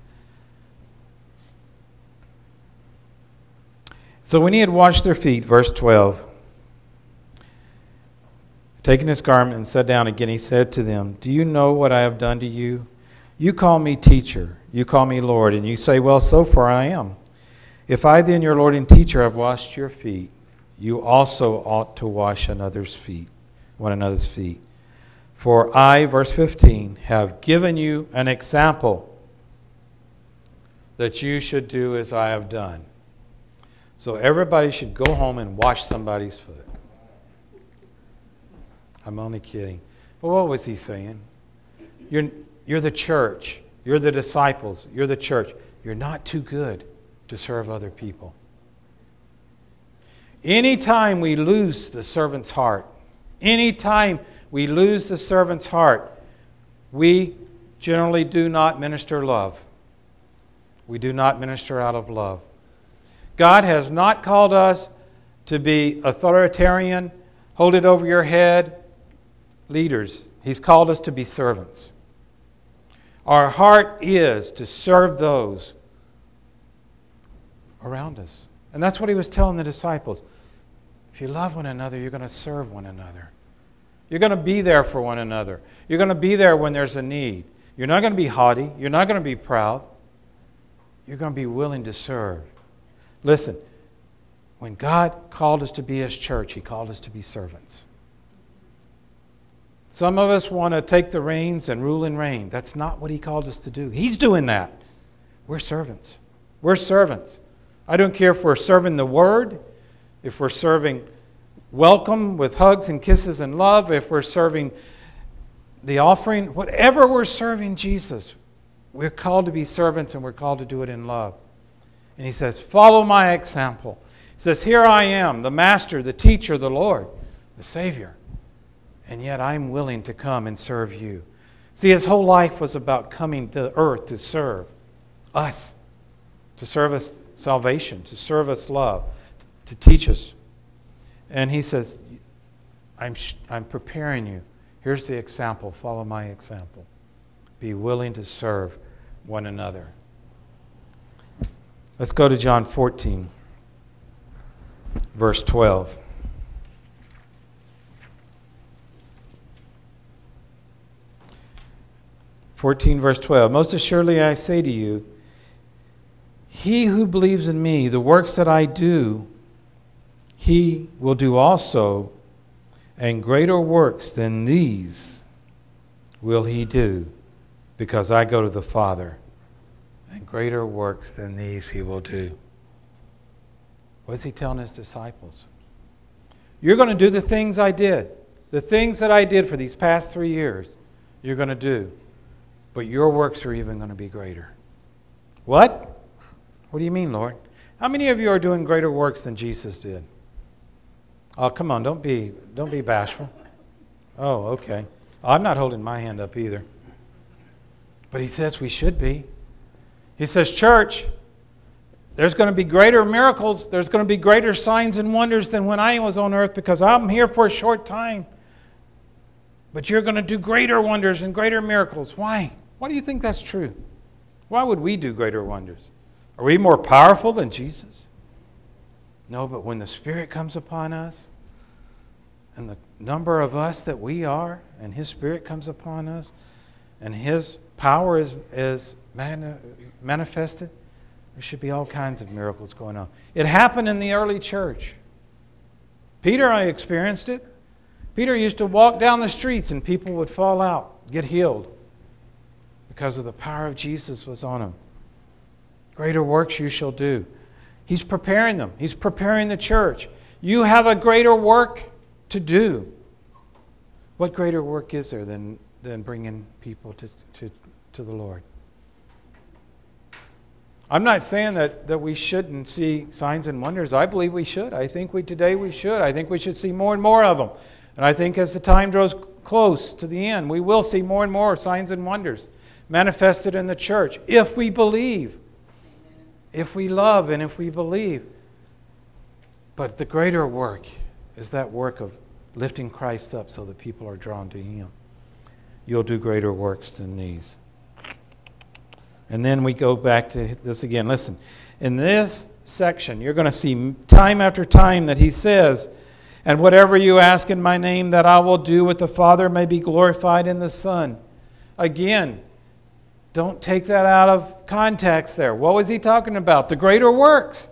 So when he had washed their feet, verse 12, taking his garment and sat down again, he said to them, do you know what I have done to you? You call me teacher, you call me Lord, and you say, well, so far I am. If I then, your Lord and teacher, have washed your feet, you also ought to wash one another's feet. For I, verse 15, have given you an example that you should do as I have done. So everybody should go home and wash somebody's foot. I'm only kidding. But what was he saying? You're the church. You're the disciples. You're the church. You're not too good to serve other people. Anytime we lose the servant's heart, we generally do not minister love. We do not minister out of love. God has not called us to be authoritarian, hold it over your head leaders. He's called us to be servants. Our heart is to serve those around us. And that's what he was telling the disciples. If you love one another, you're going to serve one another. You're going to be there for one another. You're going to be there when there's a need. You're not going to be haughty. You're not going to be proud. You're going to be willing to serve. Listen, when God called us to be His church, He called us to be servants. Some of us want to take the reins and rule and reign. That's not what He called us to do. He's doing that. We're servants. We're servants. I don't care if we're serving the Word, if we're serving welcome with hugs and kisses and love, if we're serving the offering, whatever we're serving Jesus, we're called to be servants and we're called to do it in love. And He says, follow my example. He says, here I am, the Master, the Teacher, the Lord, the Savior. And yet I'm willing to come and serve you. See, His whole life was about coming to earth to serve us, to serve us salvation, to serve us love, to teach us. And He says, I'm preparing you. Here's the example. Follow my example. Be willing to serve one another. Let's go to John 14, verse 12. Verse 12. Most assuredly I say to you, he who believes in me, the works that I do, he will do also, and greater works than these will he do, because I go to the Father, and greater works than these he will do. What is he telling his disciples? You're going to do the things I did. The things that I did for these past 3 years, you're going to do. But your works are even going to be greater. What? What do you mean, Lord? How many of you are doing greater works than Jesus did? Oh, come on, don't be bashful. Oh, okay. I'm not holding my hand up either. But He says we should be. He says, church, there's going to be greater miracles. There's going to be greater signs and wonders than when I was on earth, because I'm here for a short time. But you're going to do greater wonders and greater miracles. Why? Why do you think that's true? Why would we do greater wonders? Are we more powerful than Jesus? No, but when the Spirit comes upon us, and the number of us that we are, and His Spirit comes upon us, and His power is manifested, there should be all kinds of miracles going on. It happened in the early church. Peter, I experienced it. Peter used to walk down the streets and people would fall out, get healed, because of the power of Jesus was on him. Greater works you shall do. He's preparing them. He's preparing the church. You have a greater work to do. What greater work is there than bringing people to the Lord? I'm not saying that we shouldn't see signs and wonders. I believe we should. I think today we should. I think we should see more and more of them. And I think as the time draws close to the end, we will see more and more signs and wonders manifested in the church if we believe, if we love, and if we believe. But the greater work is that work of lifting Christ up so that people are drawn to Him. You'll do greater works than these. And then we go back to this again. Listen, in this section, you're going to see time after time that He says, and whatever you ask in my name, that I will do, with the Father may be glorified in the Son. Again, don't take that out of context there. What was He talking about? The greater works.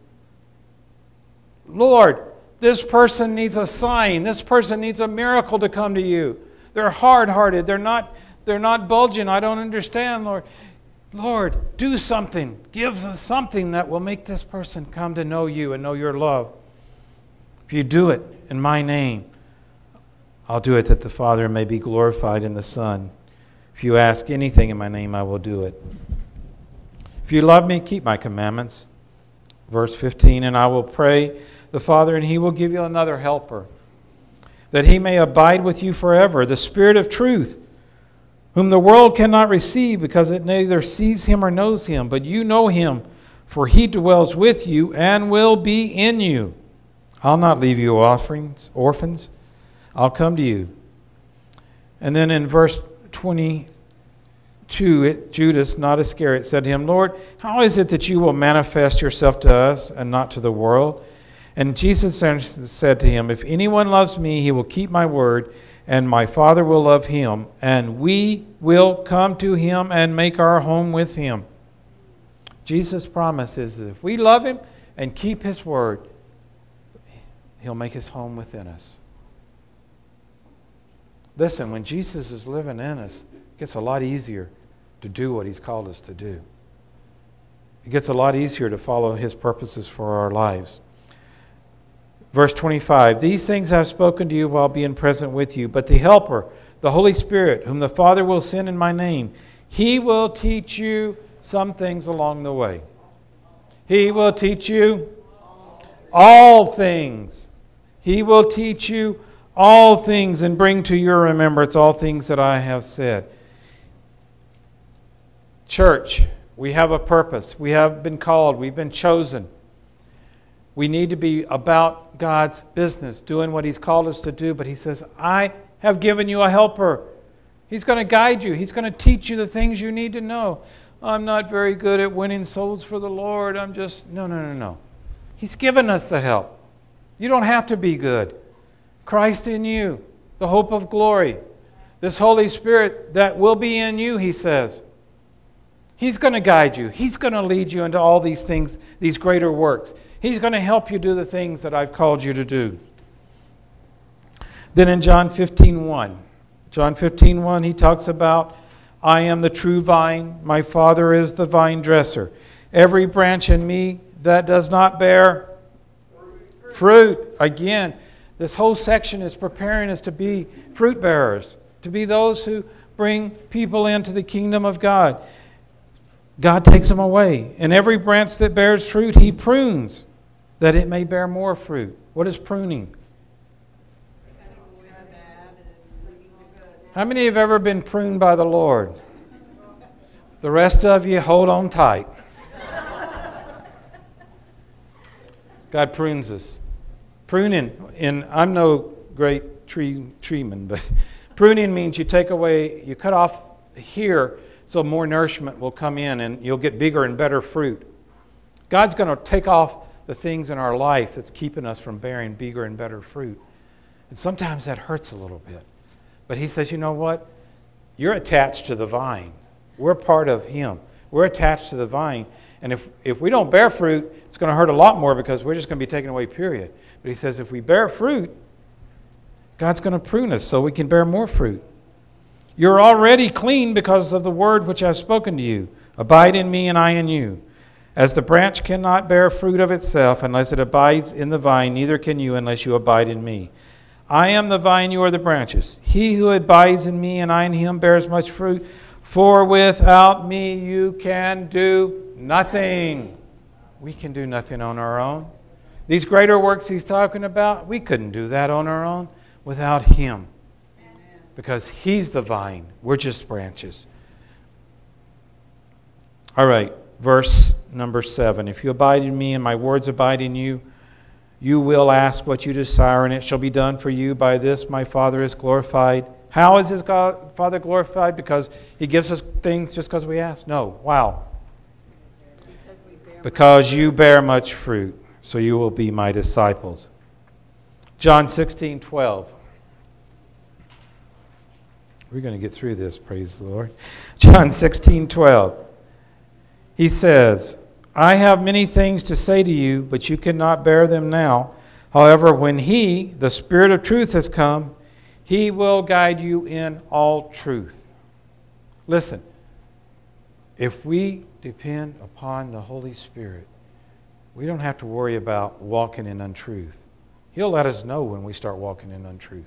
Lord, this person needs a sign. This person needs a miracle to come to you. They're hard-hearted. They're not bulging. I don't understand, Lord. Lord, do something. Give us something that will make this person come to know you and know your love. If you do it in my name, I'll do it that the Father may be glorified in the Son. If you ask anything in my name, I will do it. If you love me, keep my commandments. Verse 15, and I will pray the Father, and He will give you another helper, that He may abide with you forever, the Spirit of truth, whom the world cannot receive, because it neither sees Him or knows Him. But you know Him, for He dwells with you and will be in you. I'll not leave you orphans. I'll come to you. And then in verse 22, Judas, not Iscariot, said to Him, Lord, how is it that you will manifest yourself to us and not to the world? And Jesus said to him, if anyone loves me, he will keep my word, and my Father will love him, and we will come to him and make our home with him. Jesus' promise is that if we love Him and keep His word, He'll make His home within us. Listen, when Jesus is living in us, it gets a lot easier to do what He's called us to do. It gets a lot easier to follow His purposes for our lives. Verse 25, these things I have spoken to you while being present with you, but the Helper, the Holy Spirit, whom the Father will send in my name, He will teach you some things along the way. He will teach you all things. He will teach you all things and bring to your remembrance all things that I have said. Church, we have a purpose. We have been called. We've been chosen. We need to be about God's business, doing what He's called us to do. But He says, I have given you a helper. He's going to guide you. He's going to teach you the things you need to know. I'm not very good at winning souls for the Lord. No. He's given us the help. You don't have to be good. Christ in you, the hope of glory. This Holy Spirit that will be in you, He says. He's going to guide you. He's going to lead you into all these things, these greater works. He's going to help you do the things that I've called you to do. Then in John 15:1, He talks about, I am the true vine, my Father is the vine dresser. Every branch in me that does not bear fruit. Again, this whole section is preparing us to be fruit bearers, to be those who bring people into the kingdom of God. God takes them away. And every branch that bears fruit, He prunes, that it may bear more fruit. What is pruning? How many have ever been pruned by the Lord? The rest of you, hold on tight. God prunes us. Pruning, and I'm no great treeman, but pruning means you take away, you cut off here so more nourishment will come in and you'll get bigger and better fruit. God's going to take off the things in our life that's keeping us from bearing bigger and better fruit. And sometimes that hurts a little bit. But He says, you know what? You're attached to the vine. We're part of Him. We're attached to the vine. And if we don't bear fruit, it's going to hurt a lot more because we're just going to be taken away, period. But He says if we bear fruit, God's going to prune us so we can bear more fruit. You're already clean because of the word which I have spoken to you. Abide in me and I in you. As the branch cannot bear fruit of itself unless it abides in the vine, neither can you unless you abide in me. I am the vine, you are the branches. He who abides in me and I in him bears much fruit, for without me you can do nothing. We can do nothing on our own. These greater works He's talking about, we couldn't do that on our own without Him. Because He's the vine. We're just branches. All right, verse number 7. If you abide in me and my words abide in you, you will ask what you desire, and it shall be done for you. By this my Father is glorified. How is His Father glorified? Because He gives us things just because we ask? No. Wow. Because you bear much fruit, so you will be my disciples. John 16:12. We're going to get through this, praise the Lord. John 16:12. He says, I have many things to say to you, but you cannot bear them now. However, when He, the Spirit of truth, has come, He will guide you in all truth. Listen, if we depend upon the Holy Spirit, we don't have to worry about walking in untruth. He'll let us know when we start walking in untruth.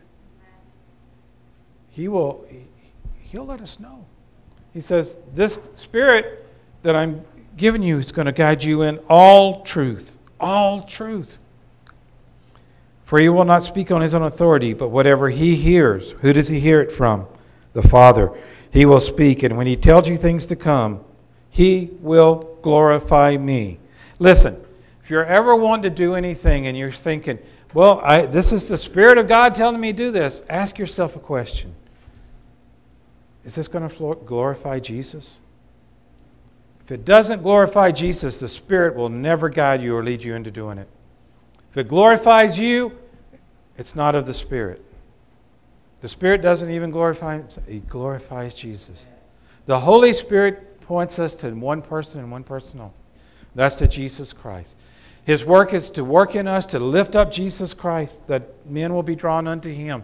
He'll let us know. He says, this Spirit that I'm giving you is going to guide you in all truth. All truth. For He will not speak on His own authority, but whatever He hears. Who does He hear it from? The Father. He will speak, and when He tells you things to come, He will glorify me. Listen, if you're ever wanting to do anything and you're thinking, well, this is the Spirit of God telling me to do this, ask yourself a question. Is this going to glorify Jesus? If it doesn't glorify Jesus, the Spirit will never guide you or lead you into doing it. If it glorifies you, it's not of the Spirit. The Spirit doesn't even glorify Himself. He glorifies Jesus. The Holy Spirit points us to one person and one person only. That's to Jesus Christ. His work is to work in us to lift up Jesus Christ, that men will be drawn unto Him.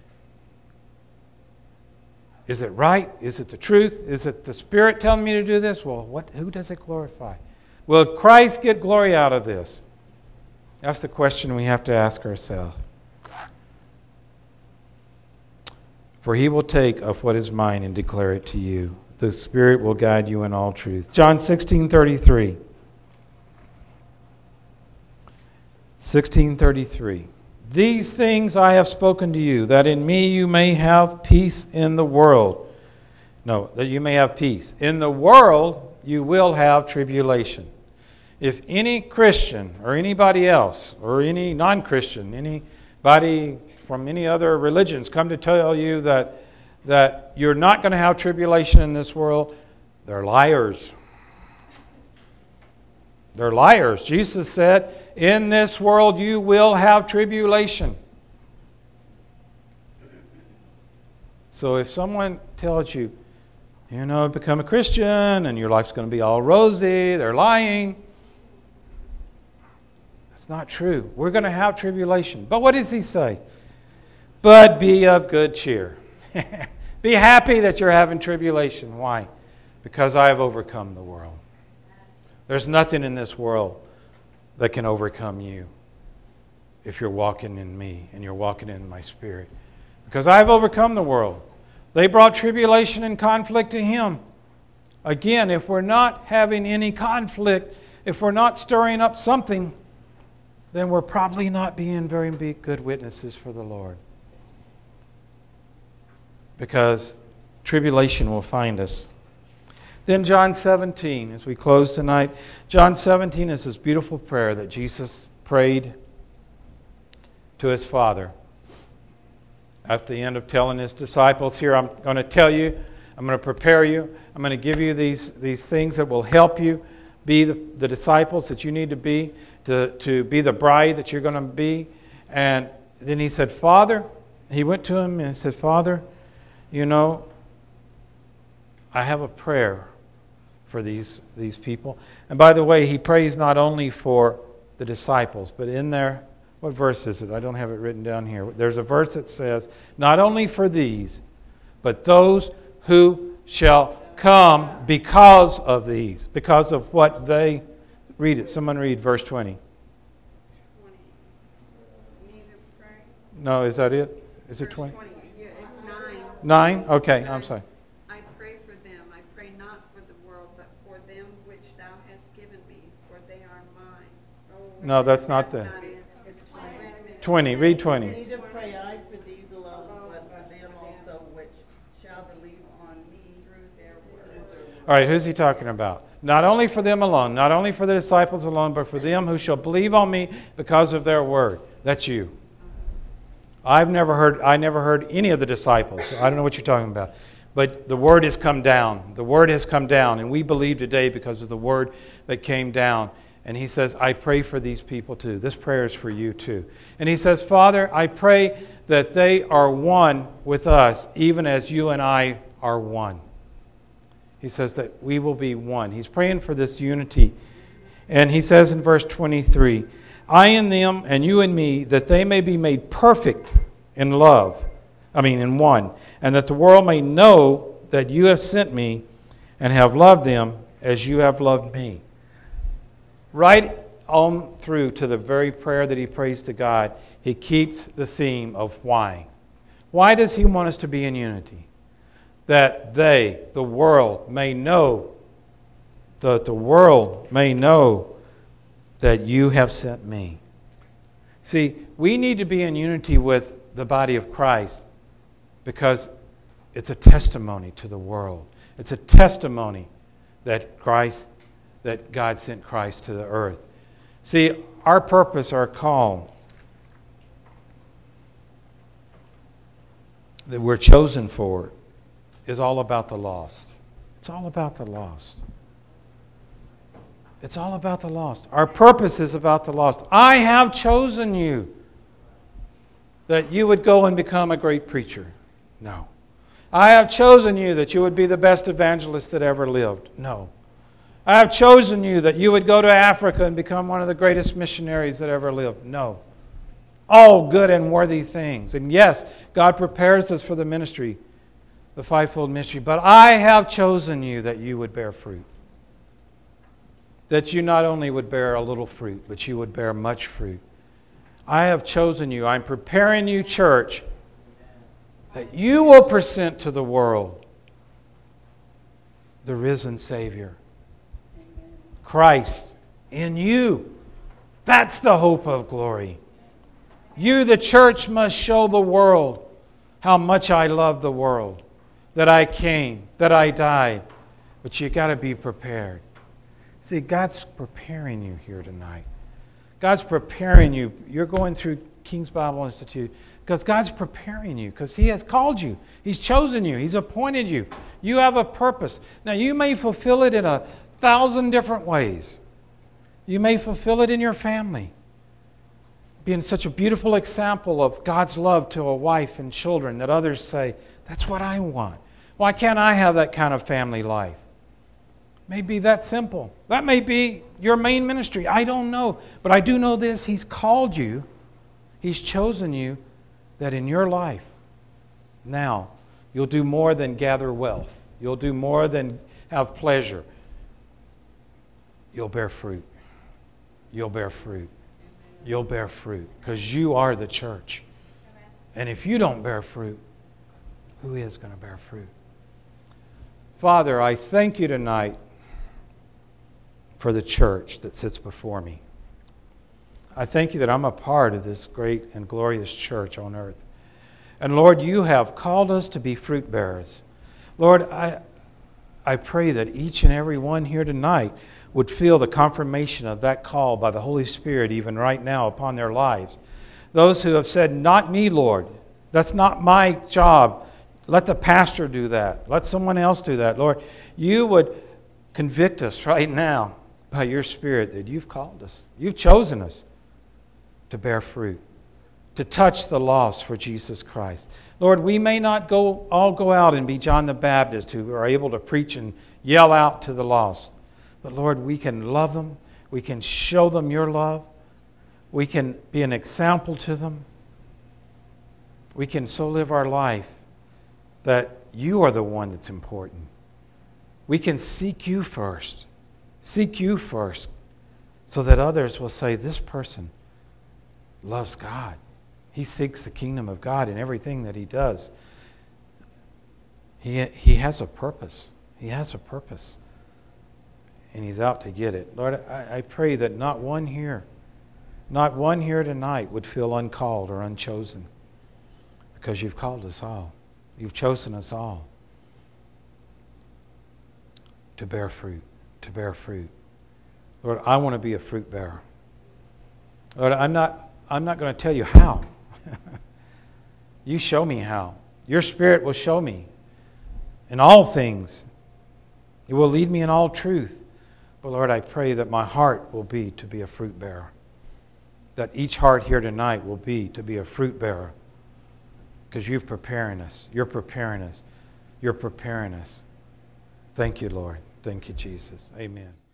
Is it right? Is it the truth? Is it the Spirit telling me to do this? Well, who does it glorify? Will Christ get glory out of this? That's the question we have to ask ourselves. For He will take of what is mine and declare it to you. The Spirit will guide you in all truth. John 16:33. 16:33. These things I have spoken to you, that in me you may have peace in the world. No, that you may have peace. In the world you will have tribulation. If any Christian or anybody else or any non-Christian, anybody from any other religions come to tell you that you're not going to have tribulation in this world, they're liars. They're liars. Jesus said, in this world you will have tribulation. So if someone tells you, become a Christian and your life's going to be all rosy, they're lying. That's not true. We're going to have tribulation. But what does He say? But be of good cheer. Be happy that you're having tribulation. Why? Because I have overcome the world. There's nothing in this world that can overcome you if you're walking in me and you're walking in my Spirit. Because I've overcome the world. They brought tribulation and conflict to Him. Again, if we're not having any conflict, if we're not stirring up something, then we're probably not being very good witnesses for the Lord. Because tribulation will find us. Then John 17, as we close tonight. John 17 is this beautiful prayer that Jesus prayed to his Father. At the end of telling his disciples, here I'm going to tell you, I'm going to prepare you, I'm going to give you these things that will help you be the disciples that you need to be be the bride that you're going to be. And then he said, Father, he went to him and said, Father, you know, I have a prayer for these people. And by the way, he prays not only for the disciples, but in there, what verse is it? I don't have it written down here. There's a verse that says, not only for these, but those who shall come because of these, because of what they... Read it. Someone read verse 20. No, is that it? Is it 20? Yeah, it's 9. 9? Okay, I'm sorry. I pray for them. I pray not for the world, but for them which thou hast given me, for they are mine. No, that's not the... It's 20. Read 20. Neither pray I for these alone, but for them also which shall believe on me through their word. All right, who's he talking about? Not only for them alone, not only for the disciples alone, but for them who shall believe on me because of their word. That's you. I never heard any of the disciples. I don't know what you're talking about. But the word has come down. The word has come down, and we believe today because of the word that came down. And he says, I pray for these people too. This prayer is for you too. And he says, Father, I pray that they are one with us, even as you and I are one. He says that we will be one. He's praying for this unity. And he says in verse 23, I in them and you in me, that they may be made perfect in love. In one. And that the world may know that you have sent me and have loved them as you have loved me. Right on through to the very prayer that he prays to God, he keeps the theme of why. Why does he want us to be in unity? That they, the world, may know, that the world may know that you have sent me. See, we need to be in unity with the body of Christ because it's a testimony to the world. It's a testimony that God sent Christ to the earth. See, our purpose, our call, that we're chosen for is all about the lost. It's all about the lost. It's all about the lost. Our purpose is about the lost. I have chosen you that you would go and become a great preacher. No. I have chosen you that you would be the best evangelist that ever lived. No. I have chosen you that you would go to Africa and become one of the greatest missionaries that ever lived. No. All good and worthy things. And yes, God prepares us for the ministry, the fivefold ministry. But I have chosen you that you would bear fruit. That you not only would bear a little fruit, but you would bear much fruit. I have chosen you. I'm preparing you, church, that you will present to the world the risen Savior. Christ in you. That's the hope of glory. You, the church, must show the world how much I love the world. That I came, that I died. But you got to be prepared. See, God's preparing you here tonight. God's preparing you. You're going through King's Bible Institute because God's preparing you, because He has called you. He's chosen you. He's appointed you. You have a purpose. Now, you may fulfill it in 1,000 different ways. You may fulfill it in your family, being such a beautiful example of God's love to a wife and children that others say, that's what I want. Why can't I have that kind of family life? May be that simple. That may be your main ministry. I don't know. But I do know this. He's called you. He's chosen you that in your life, now, you'll do more than gather wealth. You'll do more than have pleasure. You'll bear fruit. You'll bear fruit. You'll bear fruit. Because you are the church. And if you don't bear fruit, who is going to bear fruit? Father, I thank you tonight for the church that sits before me. I thank you that I'm a part of this great and glorious church on earth. And Lord, you have called us to be fruit bearers. Lord, I pray that each and every one here tonight would feel the confirmation of that call by the Holy Spirit even right now upon their lives. Those who have said, not me, Lord. That's not my job. Let the pastor do that. Let someone else do that. Lord, you would convict us right now by your Spirit that you've called us. You've chosen us to bear fruit, to touch the lost for Jesus Christ. Lord, we may not all go out and be John the Baptist who are able to preach and yell out to the lost. But Lord, we can love them. We can show them your love. We can be an example to them. We can so live our life that you are the one that's important. We can seek you first. Seek you first so that others will say, this person loves God. He seeks the kingdom of God in everything that he does. He has a purpose. He has a purpose. And he's out to get it. Lord, I pray that not one here tonight would feel uncalled or unchosen, because you've called us all. You've chosen us all to bear fruit, to bear fruit. Lord, I want to be a fruit bearer. Lord, I'm not going to tell you how. You show me how. Your Spirit will show me in all things. It will lead me in all truth. But Lord, I pray that my heart will be to be a fruit bearer. That each heart here tonight will be to be a fruit bearer. Because you're preparing us. You're preparing us. You're preparing us. Thank you, Lord. Thank you, Jesus. Amen.